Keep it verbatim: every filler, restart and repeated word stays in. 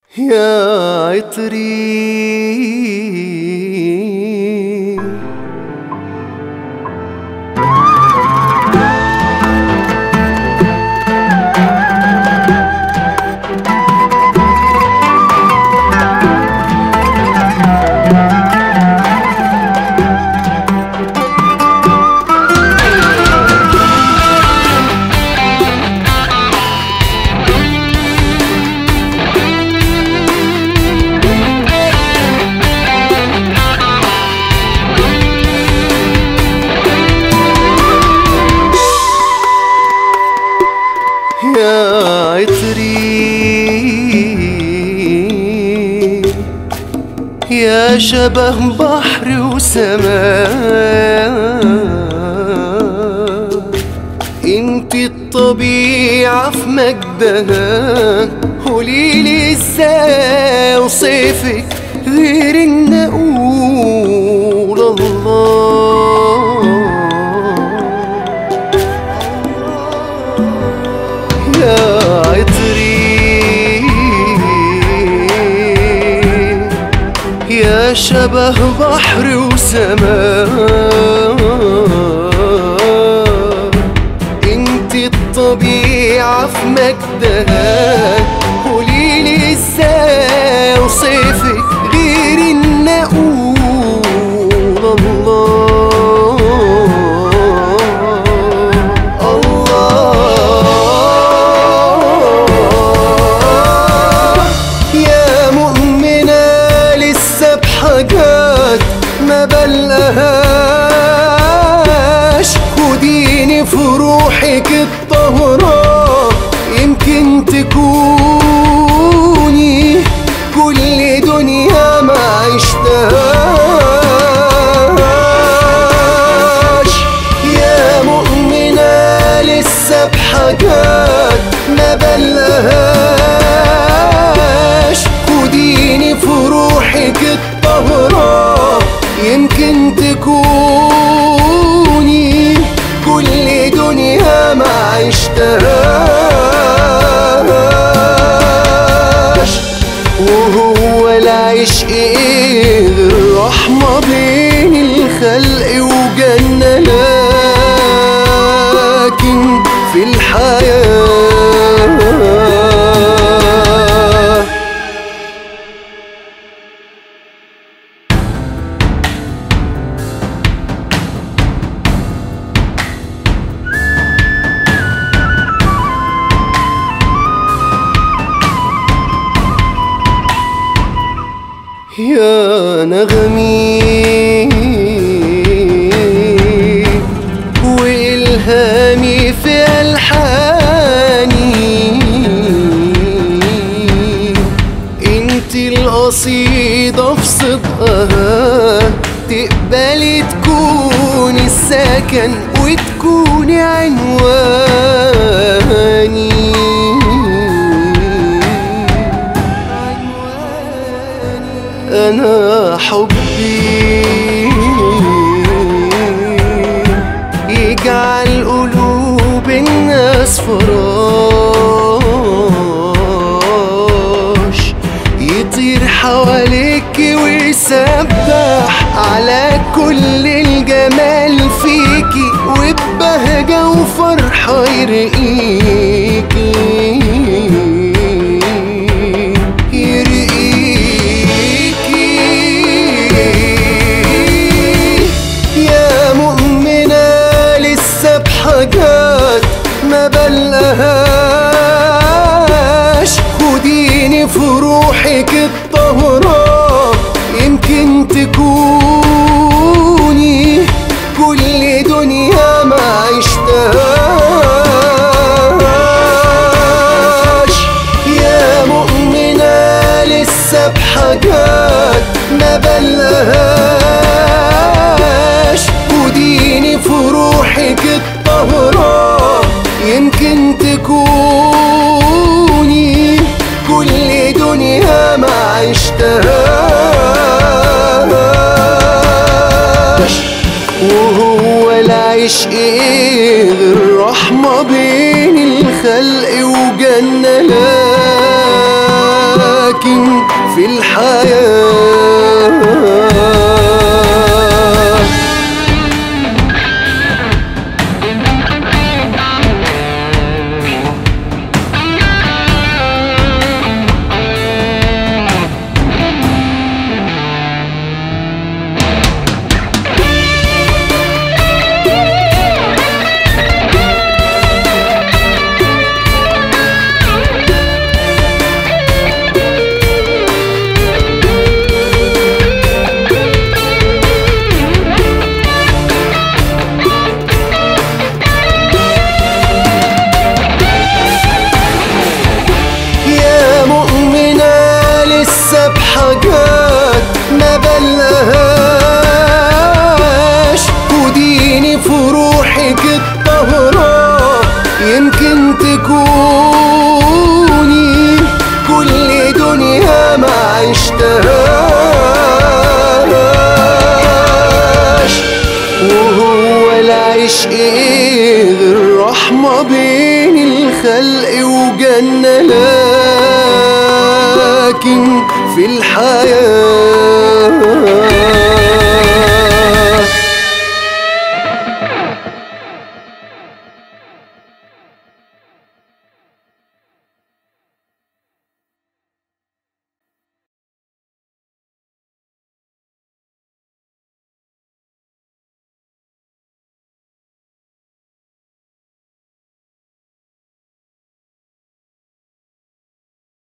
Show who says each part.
Speaker 1: يا عطري يا عطري يا شبه بحر وسماء، انت الطبيعة في مجدها، قوليلي ازاي اوصفك غير ان اقول الله. يا عطري يا شبه بحر وسماء، انت الطبيعة في مجدها، قوليلي ازاي اوصفك غير ان اقول الله. حاجات ما بلقاهاش، خديني في روحك الطهرة، يمكن تكوني كل دنيا ما عشتهاش. يا مؤمنة لسه بحاجات ما بلقاهاش، خديني في روحك الطهرة، يمكن تكوني كل دنيا ما عشتهاش. وهو العشق ايه غير رحمة بين الخلق وجنة، لكن في الحياة يا نغمي وإلهامي في ألحاني، انت القصيدة في صدقها، تقبلي تكوني السكن وتكوني عنواني. أنا حبي يجعل قلوب الناس فراش، يطير حواليك ويسبح على كل الجمال فيكي، وببهجة وفرحة يرقيكي حاجات ما بلقاهاش، خديني في روحك الطهرة، يمكن تكوني كل دنيا ما عشتهاش. يا مؤمنة لسه بحاجات ما بلقاهاش، خديني في روحك الطهرة، يمكن تكوني كل دنيا ما عشتهاش. وهو العشق ايه غير رحمة بين الخلق وجنة، لكن في الحياة. بحاجات ما بلهاش، وديني في روحك الطهرة يمكن تكوني كل دنيا ما عشتهاش. وهو العشق ايه غير رحمة بين الخلق وجنة، لكن في الحياة